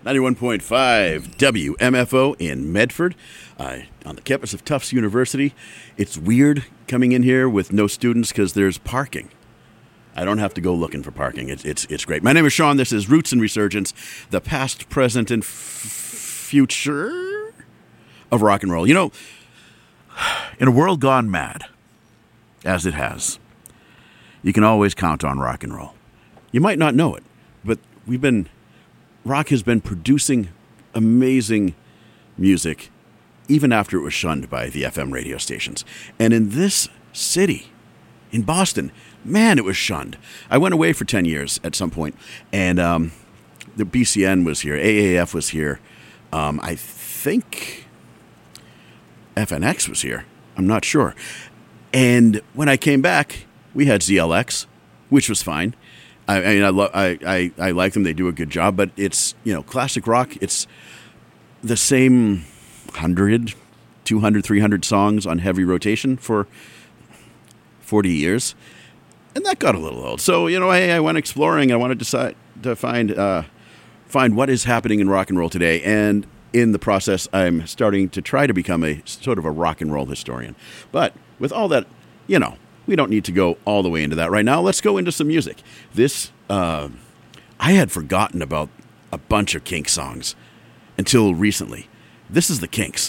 91.5 WMFO in Medford, on the campus of Tufts University. It's weird coming in here with no students because there's parking. I don't have to go looking for parking. It's great. My name is Sean. This is Roots and Resurgence, the past, present, and future of rock and roll. You know, in a world gone mad, as it has, you can always count on rock and roll. You might not know it, but rock has been producing amazing music even after it was shunned by the FM radio stations. And in this city, in Boston, man, it was shunned. I went away for 10 years at some point, and the BCN was here, AAF was here, I think FNX was here. I'm not sure. And when I came back, we had ZLX, which was fine. I like them. They do a good job, but it's, classic rock. It's the same 100, 200, 300 songs on heavy rotation for 40 years. And that got a little old. So, hey, I went exploring. I wanted to find what is happening in rock and roll today. And in the process, I'm starting to try to become a sort of a rock and roll historian. But with all that, we don't need to go all the way into that right now. Let's go into some music. This, I had forgotten about a bunch of Kinks songs until recently. This is the Kinks.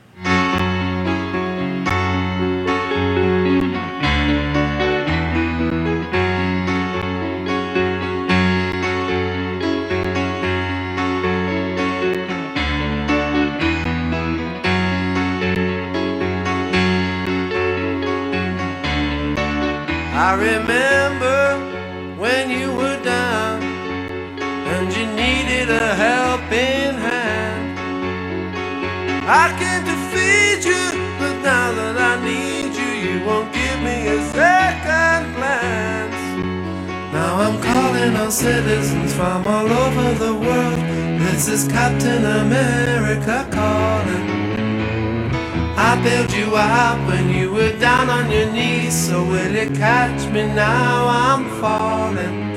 I remember when you were down and you needed a helping hand. I came to feed you, but now that I need you, you won't give me a second glance. Now I'm calling on citizens from all over the world. This is Captain America calling. I bailed you out when you were down on your knees. So will you catch me now? I'm falling.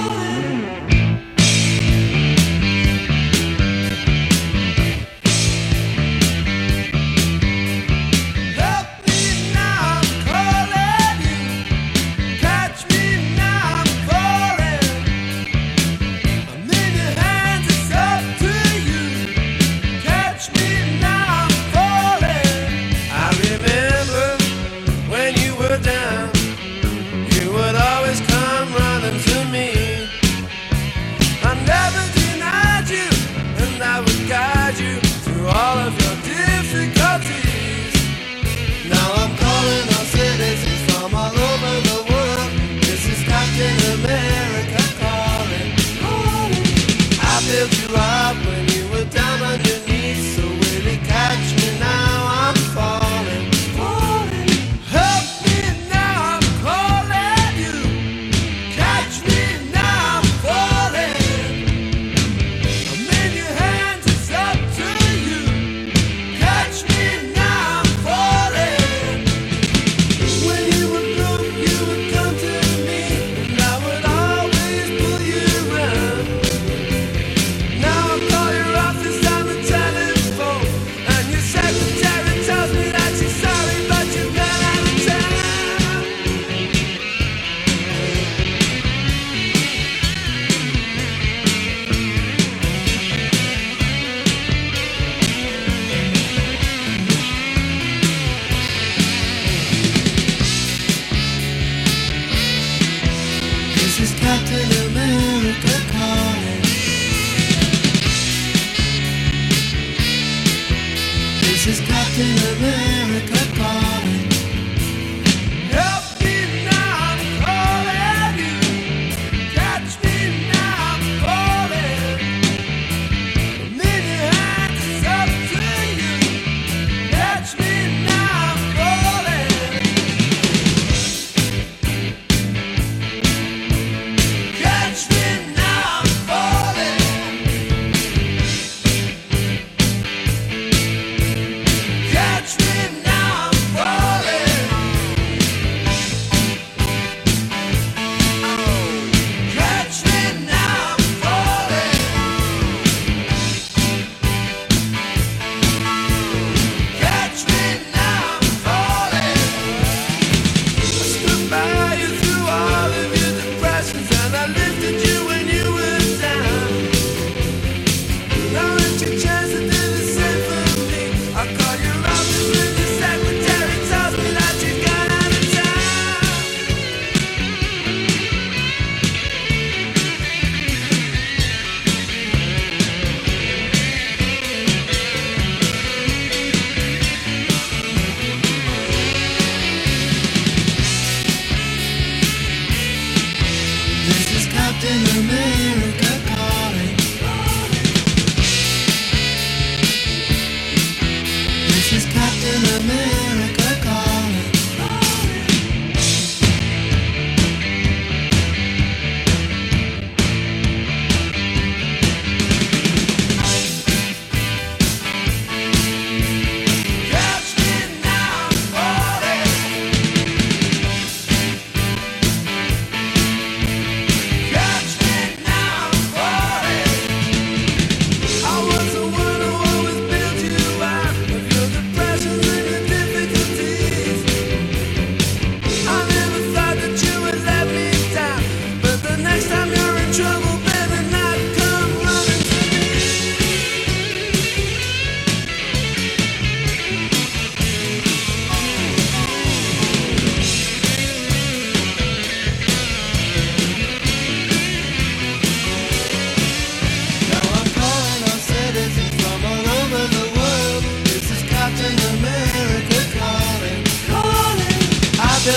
Help me now, I'm calling you. Catch me now, I'm falling. I'm in your hands, it's up to you. Catch me now, I'm falling. I remember when you were down, you would always come running to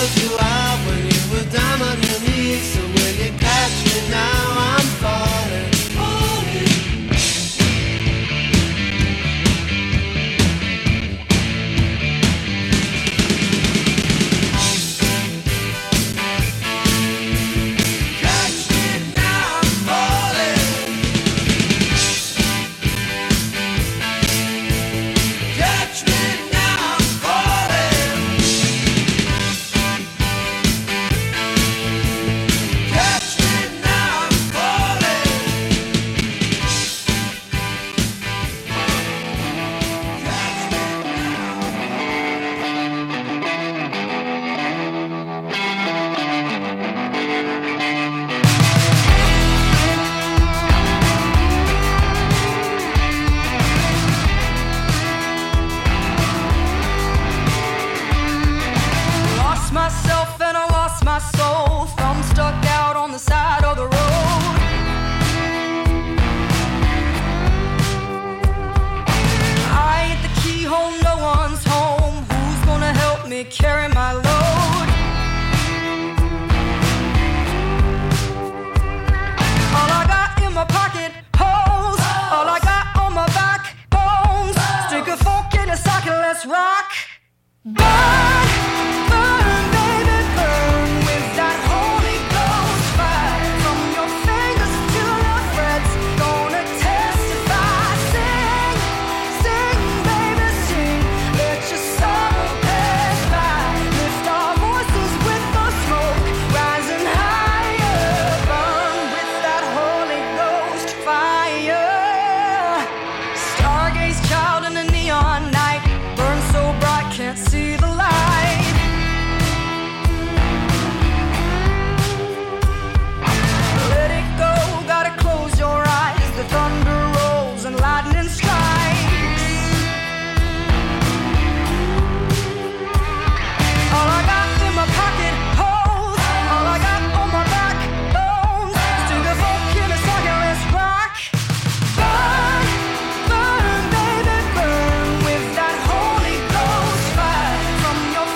help you out when you were down on your knees. So will you catch me now? I'm falling, falling. Catch me now, I'm falling. Catch me now, I'm falling. Catch me now, I'm falling. Lost myself and I lost my soul. Thumb stuck out on the side of the road. I ain't the keyhole, no one's home. Who's gonna help me carry my load? All I got in my pocket, holes. All I got on my back, bones. Stick a fork in a socket, let's rock. Burn, burn, baby, burn with that Holy Ghost fire. From your fingers to your threads, gonna testify. Sing, sing, baby, sing. Let your soul pass by. Lift our voices with the smoke, rising higher. Burn with that Holy Ghost fire. Stargaze child in the neon night. Burn so bright, can't see the light. Let it go, gotta close your eyes. The thunder rolls and lightning strikes. All I got in my pocket, holes. All I got on my back, bones. Stick a fork in a socket, let's rock. Burn, burn, baby, burn with that Holy Ghost fire. From your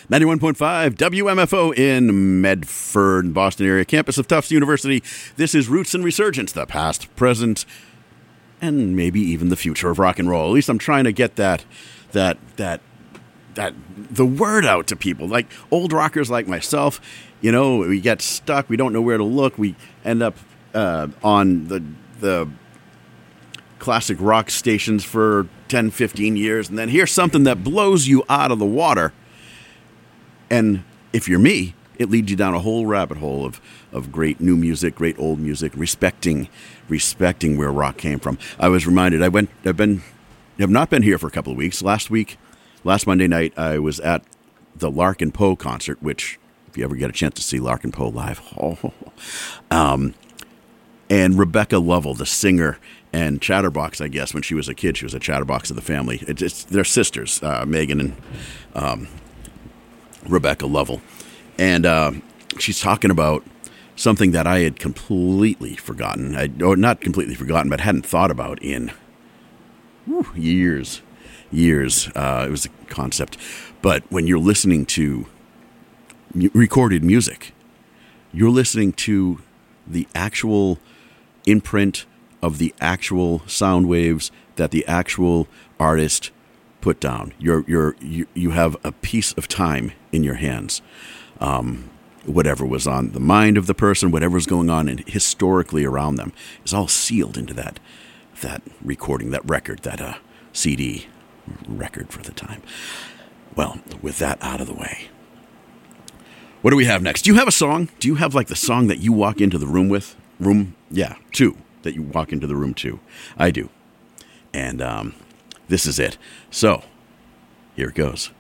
91.5 WMFO in Medford, Boston area, campus of Tufts University. This is Roots and Resurgence, the past, present, and maybe even the future of rock and roll. At least I'm trying to get that the word out to people. Like old rockers like myself, you know, we get stuck. We don't know where to look. We end up on the classic rock stations for 10, 15 years, and then here's something that blows you out of the water. And if you're me, it leads you down a whole rabbit hole of great new music, great old music, respecting where rock came from. I was reminded, I've not been here for a couple of weeks. Last Monday night, I was at the Larkin Poe concert, which, if you ever get a chance to see Larkin Poe live, and Rebecca Lovell, the singer and Chatterbox, I guess, when she was a kid, she was a Chatterbox of the family. They're sisters, Megan and Rebecca Lovell. And she's talking about something that I had completely forgotten, or not completely forgotten, but hadn't thought about in years. It was a concept. But when you're listening to recorded music, you're listening to the actual imprint of the actual sound waves that the actual artist put down. You have a piece of time in your hands. Whatever was on the mind of the person, whatever was going on and historically around them is all sealed into that recording, that record, that CD record for the time. Well, with that out of the way, what do we have next? Do you have a song? Do you have like the song that you walk into the room with? That you walk into the room to. I do. And this is it. So, here it goes.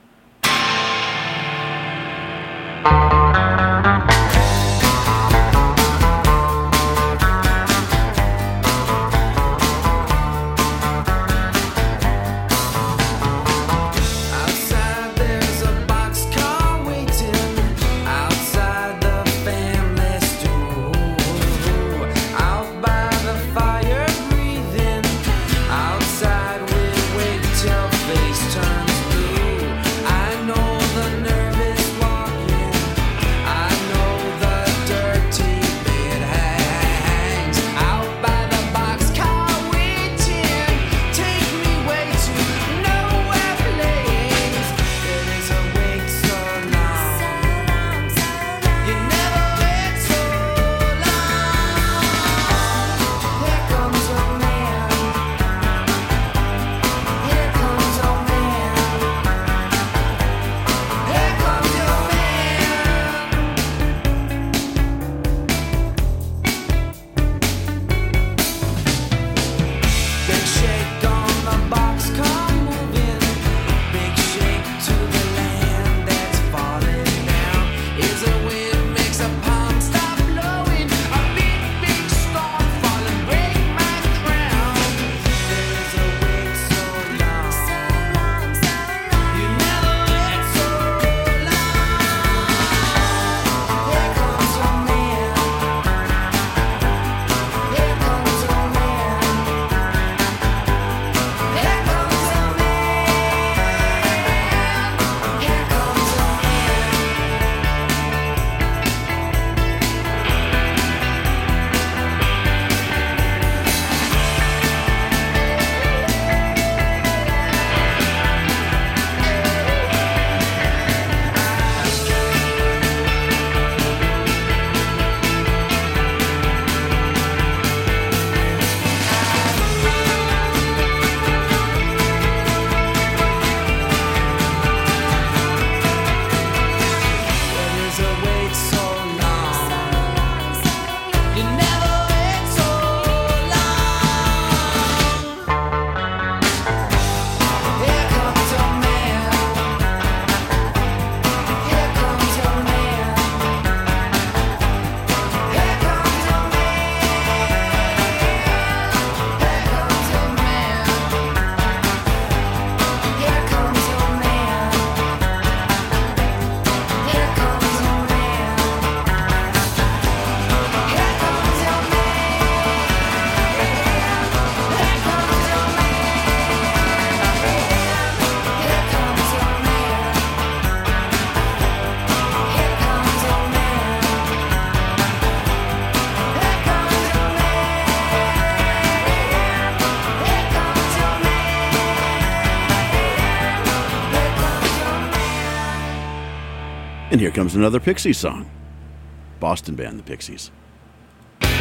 And here comes another Pixies song. Boston band, the Pixies. There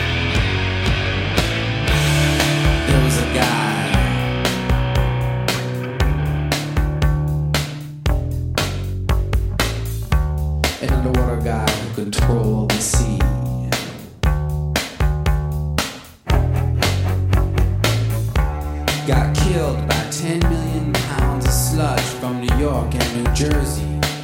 was a guy an underwater guy who controlled the sea. Got killed by 10 million pounds of sludge from New York and New Jersey.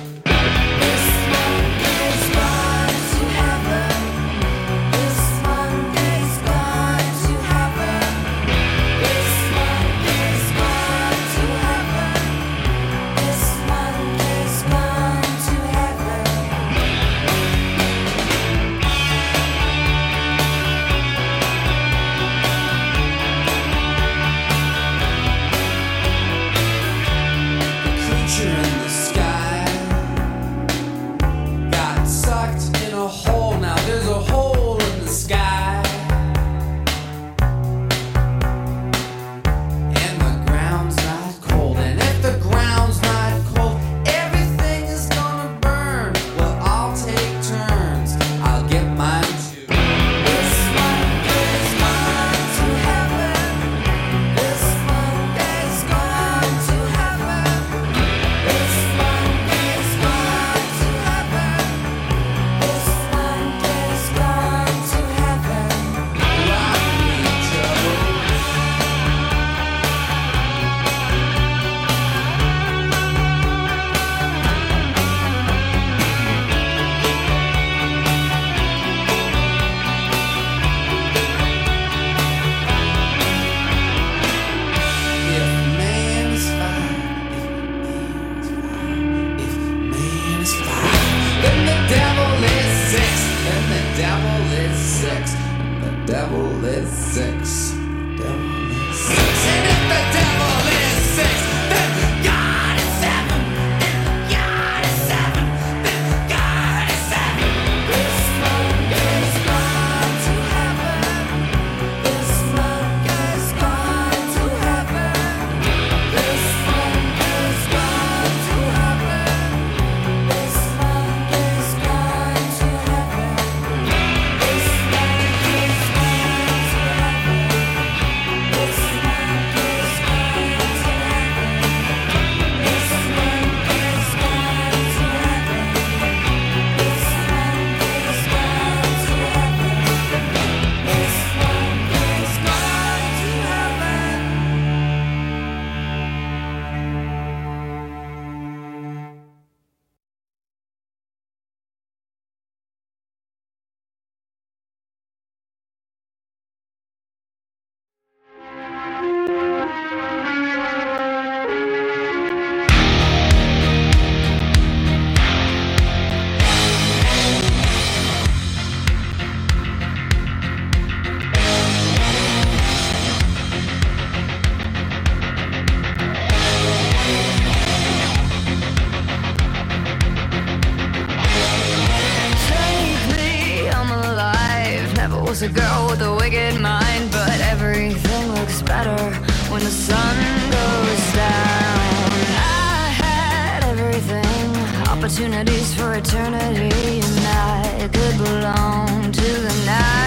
was a girl with a wicked mind, but everything looks better when the sun goes down. I had everything, opportunities for eternity, and I could belong to the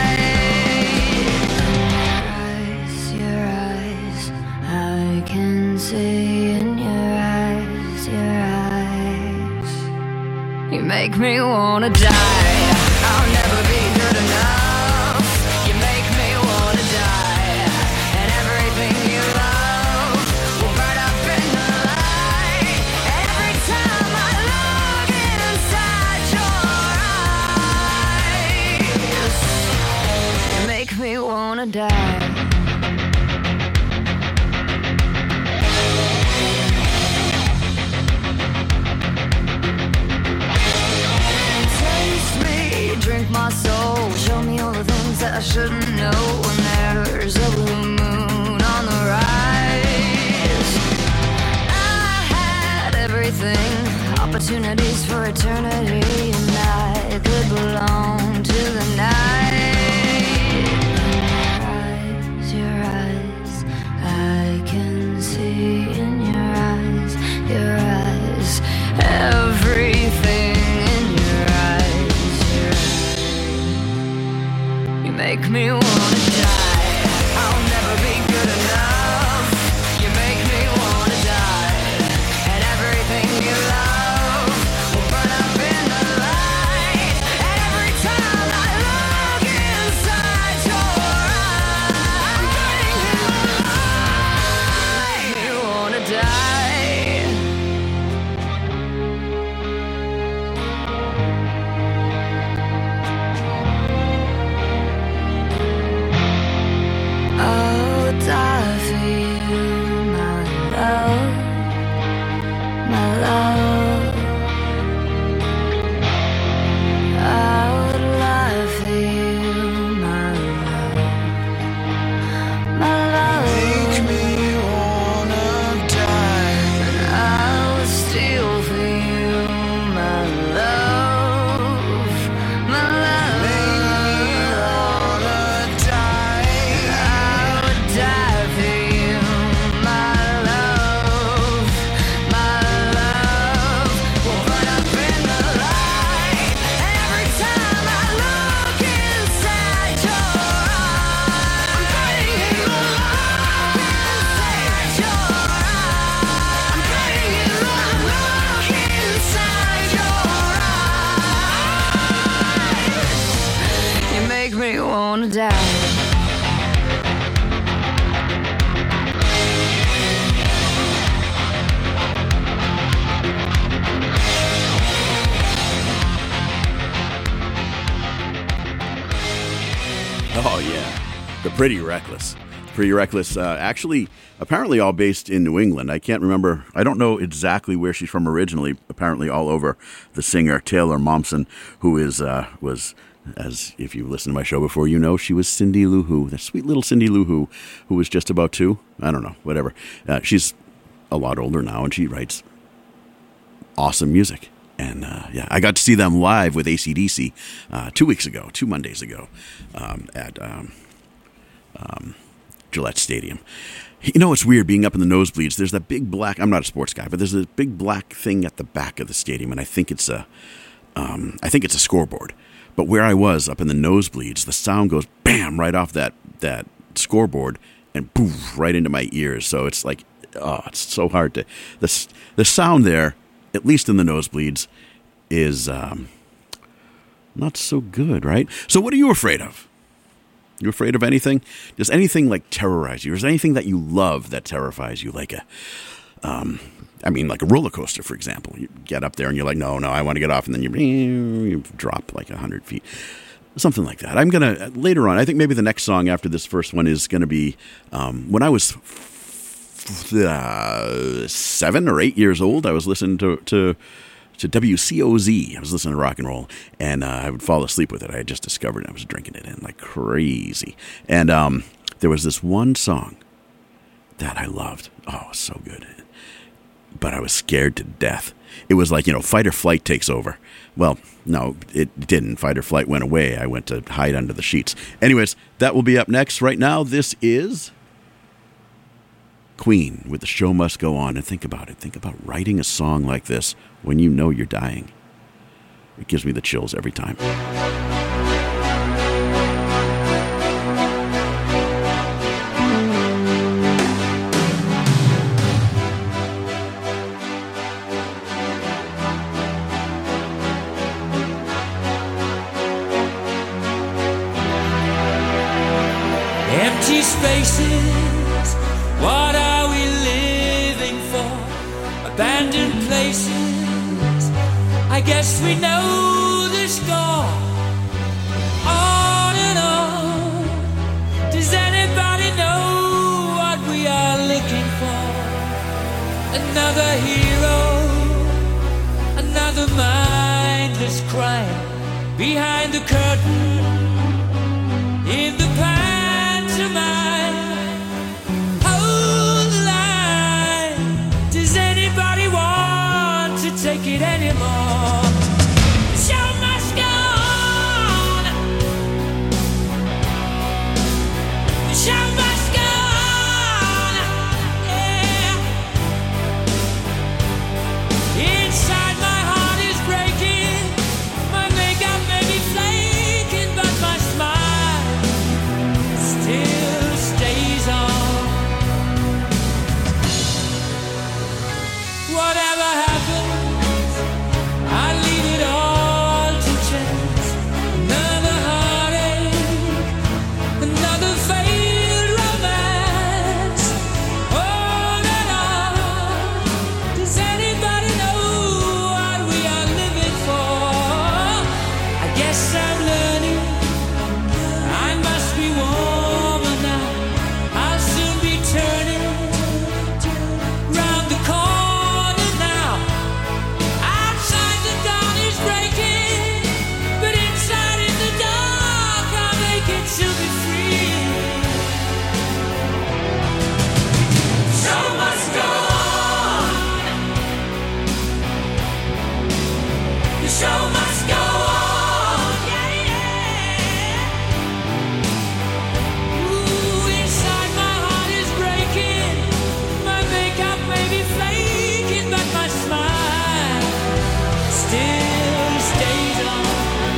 night. Your eyes, I can see in your eyes, you make me wanna die. I'll never be good enough. You make me wanna die. And everything you love will burn up in the light. Every time I look inside your eyes, you make me wanna die. Drink my soul, show me all the things that I shouldn't know. When there's a blue moon on the rise, I had everything, opportunities for eternity, and I could belong to the night. Your eyes, I can see in your eyes, everything in Oh, yeah. The Pretty Reckless. Pretty Reckless, actually, apparently all based in New England. I can't remember. I don't know exactly where she's from originally. Apparently all over the singer Taylor Momsen, who was, as if you listened to my show before, you know, she was Cindy Lou Who, the sweet little Cindy Lou Who was just about 2. I don't know, whatever. She's a lot older now, and she writes awesome music. And, yeah, I got to see them live with AC/DC 2 Mondays ago, at Gillette Stadium. You know, it's weird being up in the nosebleeds. There's that big black, I'm not a sports guy, but there's a big black thing at the back of the stadium, and I think it's a scoreboard. But where I was up in the nosebleeds, the sound goes bam right off that scoreboard and poof right into my ears. So it's like, oh, it's so hard to, the sound there, at least in the nosebleeds, is not so good, right? So what are you afraid of? You afraid of anything? Does anything like terrorize you? Or is there anything that you love that terrifies you? Like like a roller coaster, for example. You get up there and you're like, no, I want to get off. And then you drop like 100 feet. Something like that. I'm going to, later on, I think maybe the next song after this first one is going to be, when I was 7 or 8 years old, I was listening to WCOZ. I was listening to rock and roll, and I would fall asleep with it. I had just discovered it. I was drinking it in like crazy. And there was this one song that I loved. Oh, it was so good. But I was scared to death. It was like, fight or flight takes over. Well, no, it didn't. Fight or flight went away. I went to hide under the sheets. Anyways, that will be up next. Right now, this is Queen with The Show Must Go On. And think about it. Think about writing a song like this when you know you're dying. It gives me the chills every time. Empty spaces, what are we living for? Abandoned places, I guess we know the score. On and on, does anybody know what we are looking for? Another hero, another mindless crime, behind the curtain, in the past. Hold the line. Does anybody want to take it anymore? The show must go on. The show must go on. Yeah. Inside my heart is breaking. My makeup may be flaking, but my smile still stays on. Whatever happens, I leave it all to chance. Another heartache, another failed romance. On and on. Does anybody know what we are living for? I guess I'm learning. I must be warmer now. I'll soon be turning round the corner now. Outside the dawn is breaking, but inside in the dark I'll make it to be free. Show must go on. The show must go on. Yeah, yeah. Ooh, inside my heart is breaking. My makeup may be flaking, but my smile still stays on.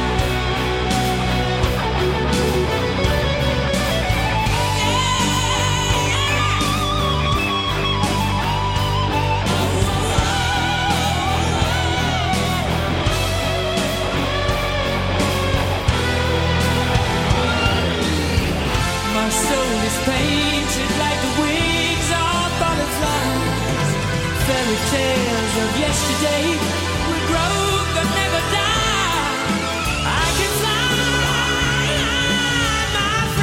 My soul is painted like the wings of butterflies. Fairy tales of yesterday will grow but never die. I can fly, my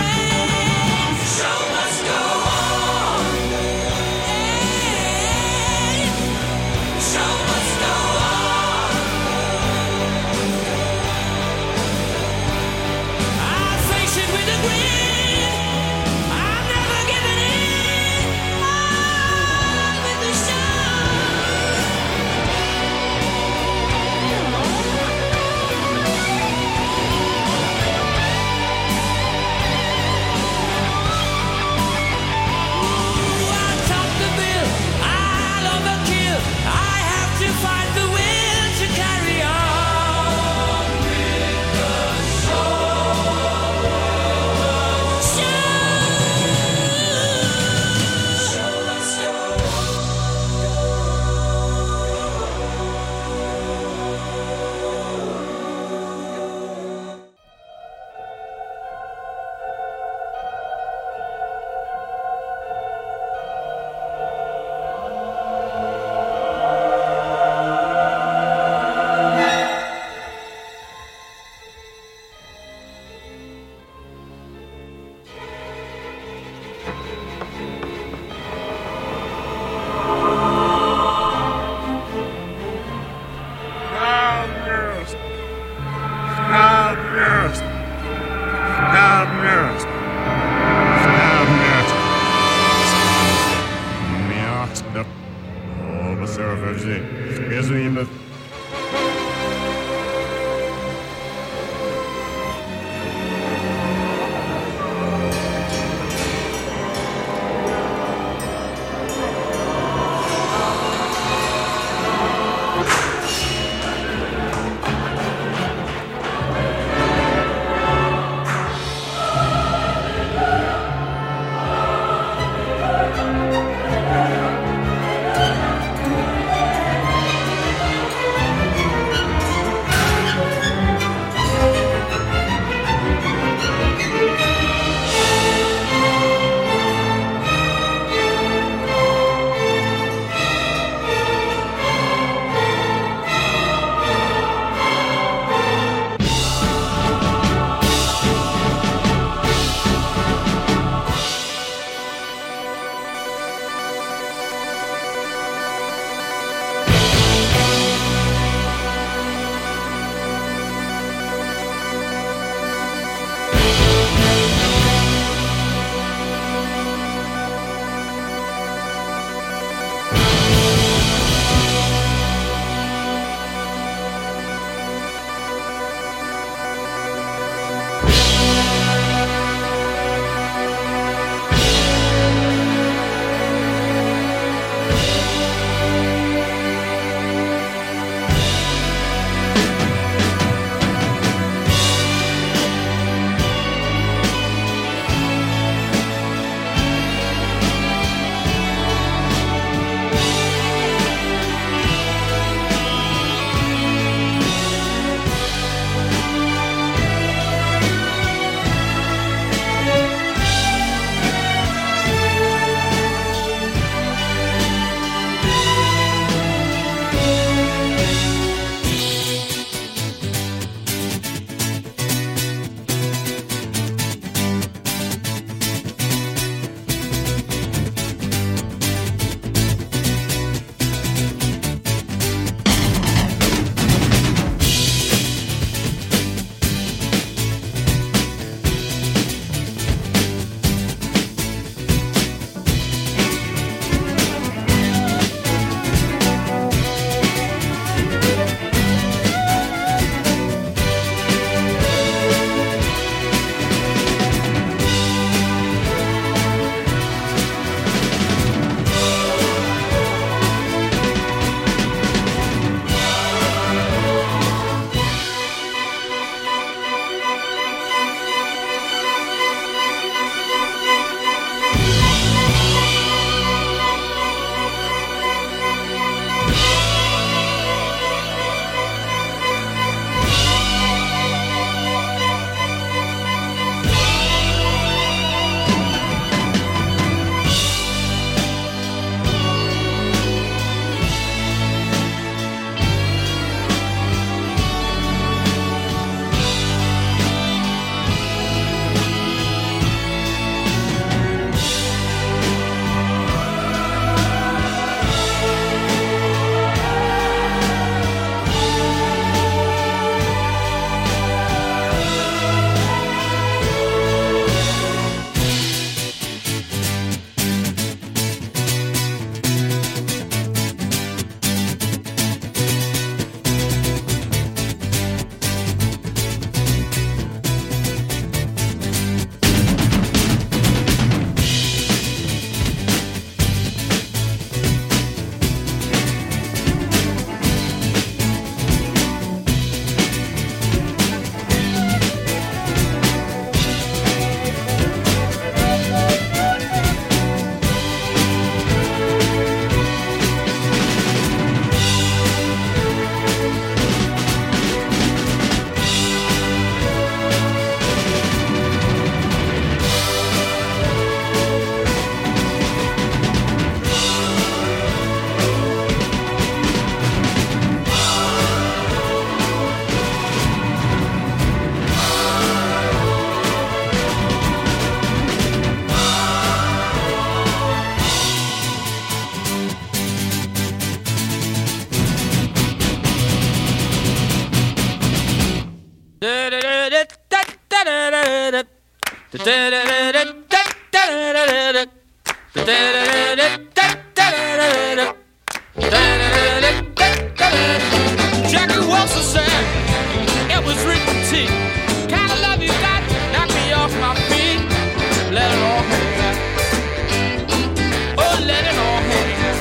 Jackie Wilson said it was written to kind of love you got knock me off my feet. Let it all hang out. Oh, let it all hang out.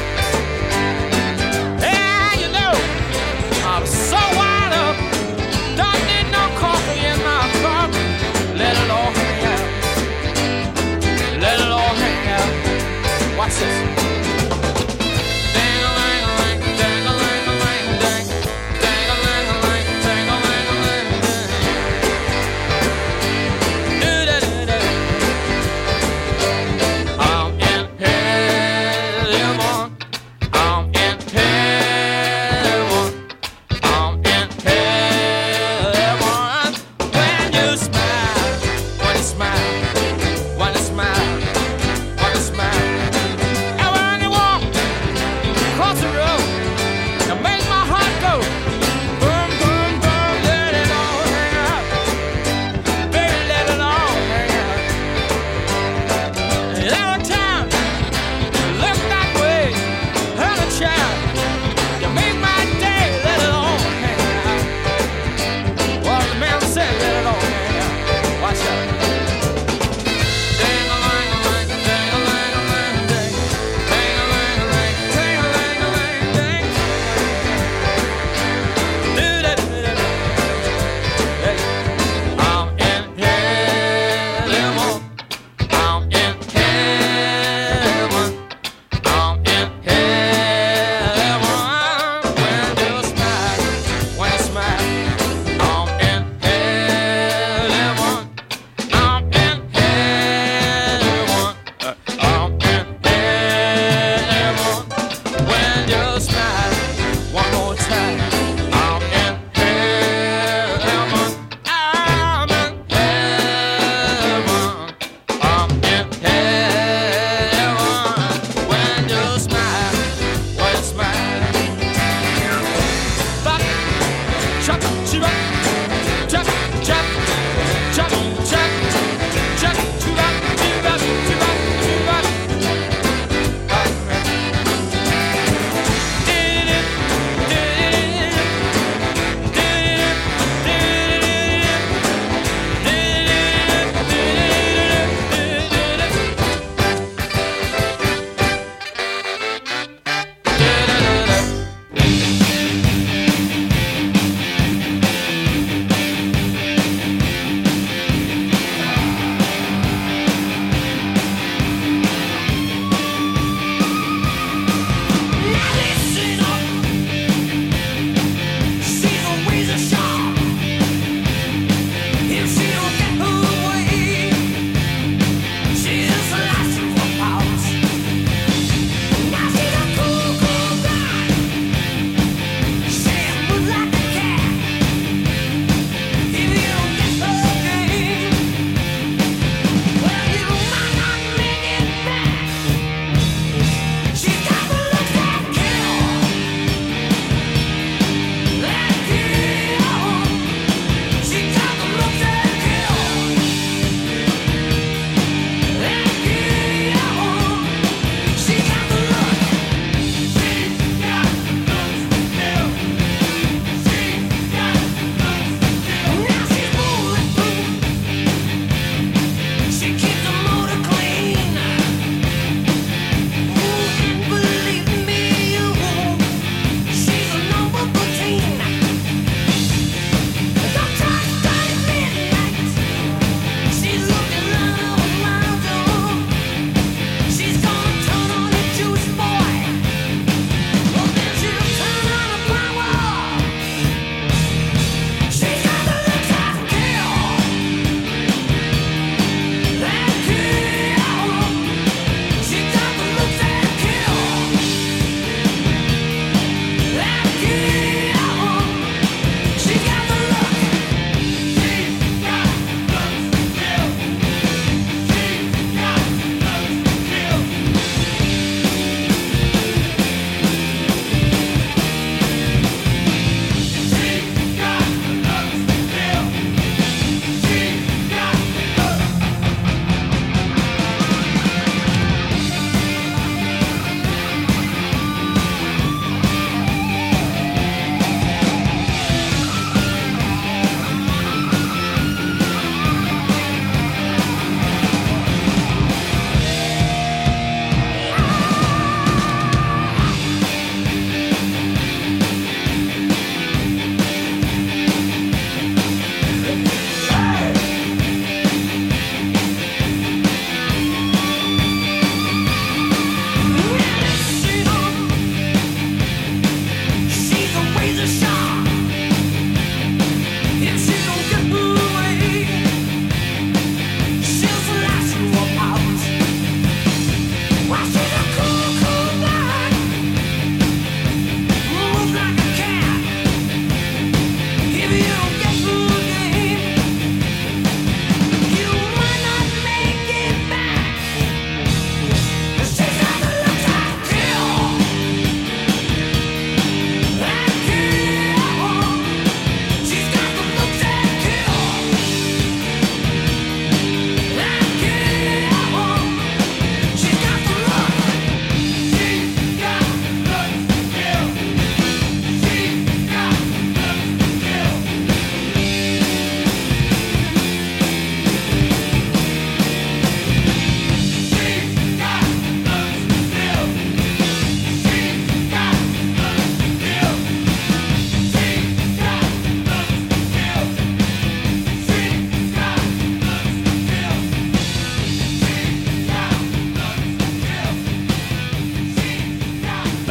Yeah, you know, I'm so wired up. Don't need no coffee in my cup. Let it all hang out. Let it all hang out.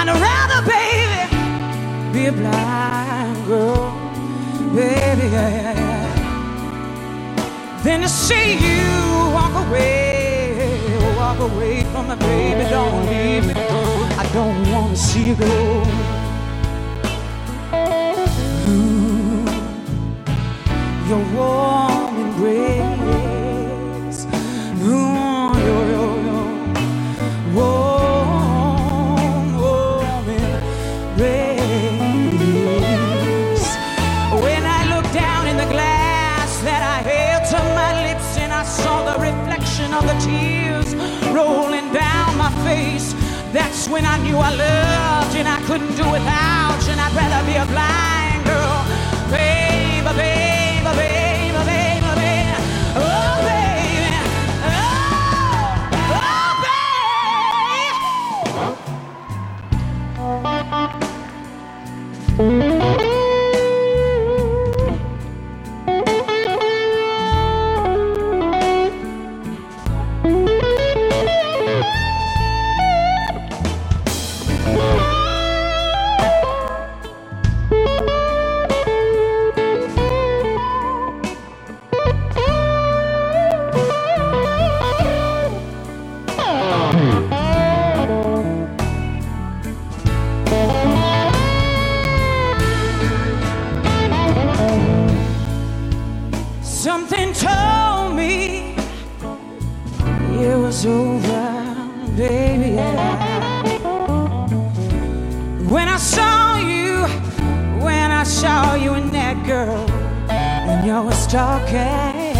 I'd rather, baby, be a blind girl, baby, than to see you walk away from me, baby. Don't leave me. I don't want to see you go. Ooh, your warm embrace. Ooh, your warm embrace. When I looked down in the glass that I held to my lips, and I saw the reflection of the tears rolling down my face, that's when I knew I loved you and I couldn't do without you, and I'd rather be a blind girl, baby, baby, baby, baby, baby. Oh, baby, oh, baby. Something told me it was over, baby. When I saw you and that girl, and you was talking,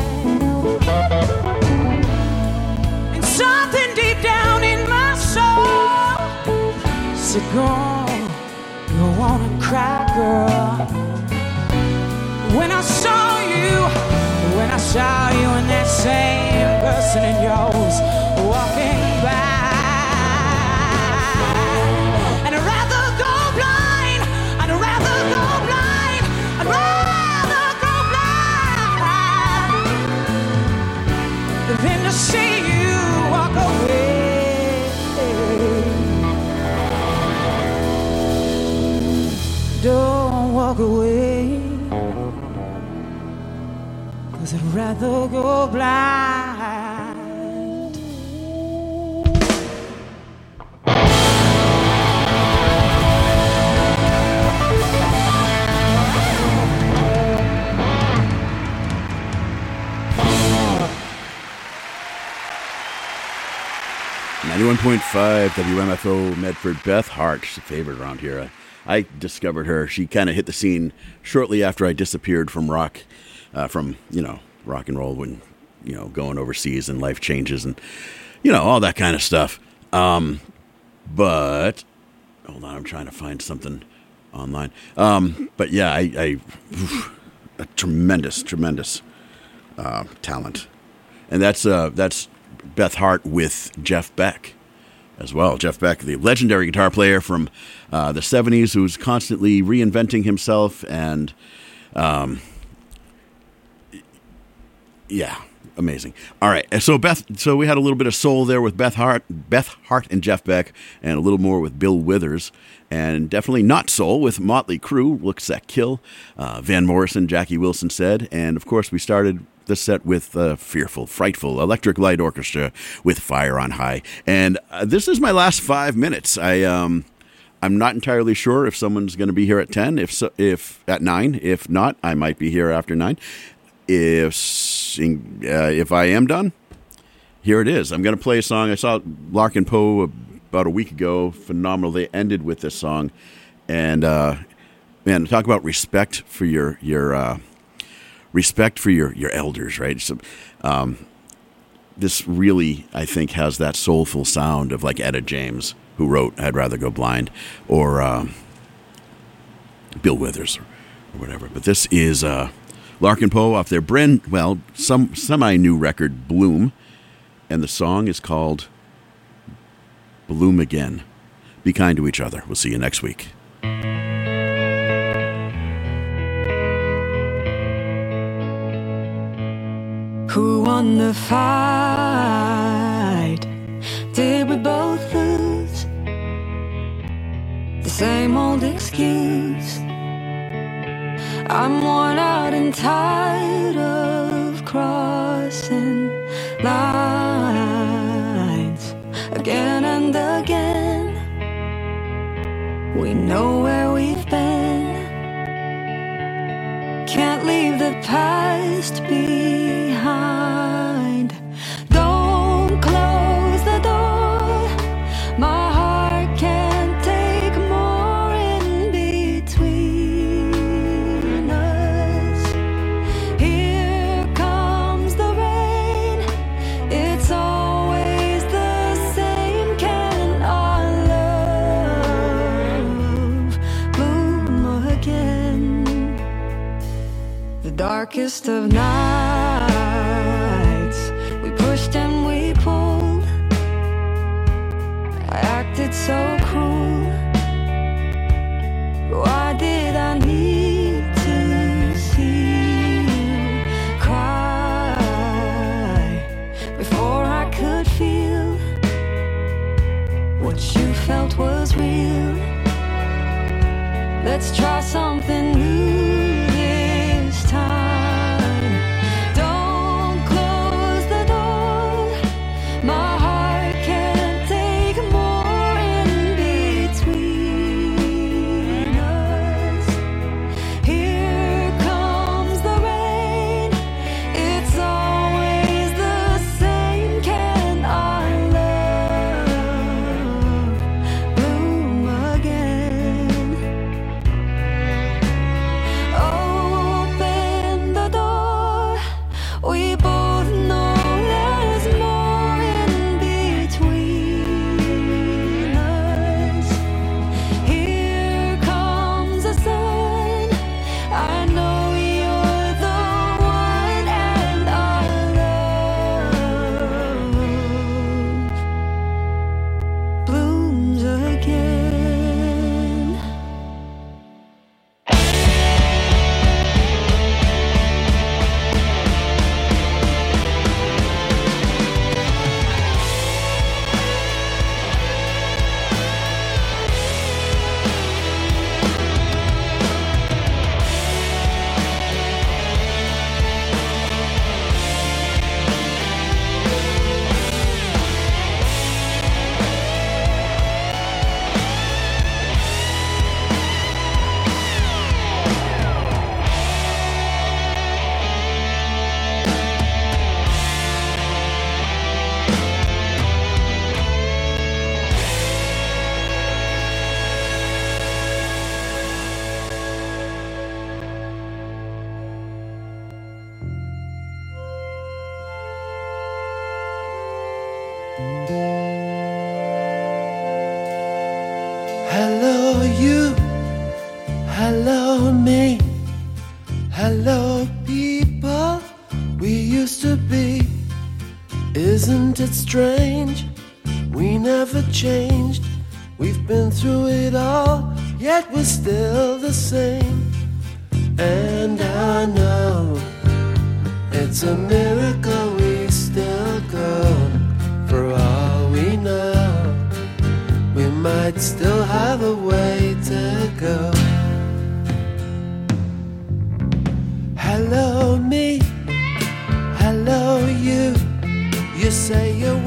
and something deep down in my soul said, "Girl, you wanna cry, girl." When I saw you and that same person in yours walking by, and I'd rather go blind, I'd rather go blind, I'd rather go blind than to see you walk away. Don't walk away, 'cause I'd rather go blind. 91.5 WMFO Medford. Beth Hart's a favorite around here. I discovered her. She kind of hit the scene shortly after I disappeared from rock and roll, when, going overseas and life changes and, all that kind of stuff. But hold on, I'm trying to find something online. But yeah, I a tremendous talent. And that's Beth Hart with Jeff Beck as well. Jeff Beck, the legendary guitar player from the 70s, who's constantly reinventing himself, and yeah, amazing. All right, so we had a little bit of soul there with Beth Hart and Jeff Beck, and a little more with Bill Withers, and definitely not soul with Motley Crue, Looks That Kill, Van Morrison, Jackie Wilson Said, and of course we started the set with Fearful, Frightful, Electric Light Orchestra with Fire on High. And this is my last 5 minutes. I'm not entirely sure if someone's going to be here at 10, if at 9. If not, I might be here after 9. If I am done, here it is. I'm going to play a song. I saw Larkin Poe about a week ago. Phenomenal. They ended with this song. And, man, talk about respect for your elders, right? So, this really, I think, has that soulful sound of like Etta James, who wrote "I'd Rather Go Blind," or Bill Withers, or whatever. But this is Larkin Poe off their some semi-new record, Bloom, and the song is called "Bloom Again." Be kind to each other. We'll see you next week. Who won the fight? Did we both lose? same old excuse. I'm worn out and tired of crossing lines again and again. We know where we've been. Can't leave the past behind. Don't close the door. My heart can't take more in between us. Here comes the rain. It's always the same. Can our love bloom again? The darkest of nights, we pushed and we pulled. I acted so cruel. Why did I need to see you cry before I could feel what you felt was real? Let's try something new this time. Don't close the door. My heart can't take more in between us. Here comes the rain. It's always the same. Can our love bloom again? Open the door. We both know there's more in between us. Here comes the sun. I know you're the one, and our love blooms again. Hello, you. Hello, me. Hello, people we used to be. Isn't it strange? We never changed. We've been through it all, yet we're still the same. And I know it's a miracle we still go. For all we know, we might still have a way to go. Hello, me. Hello, you. You say you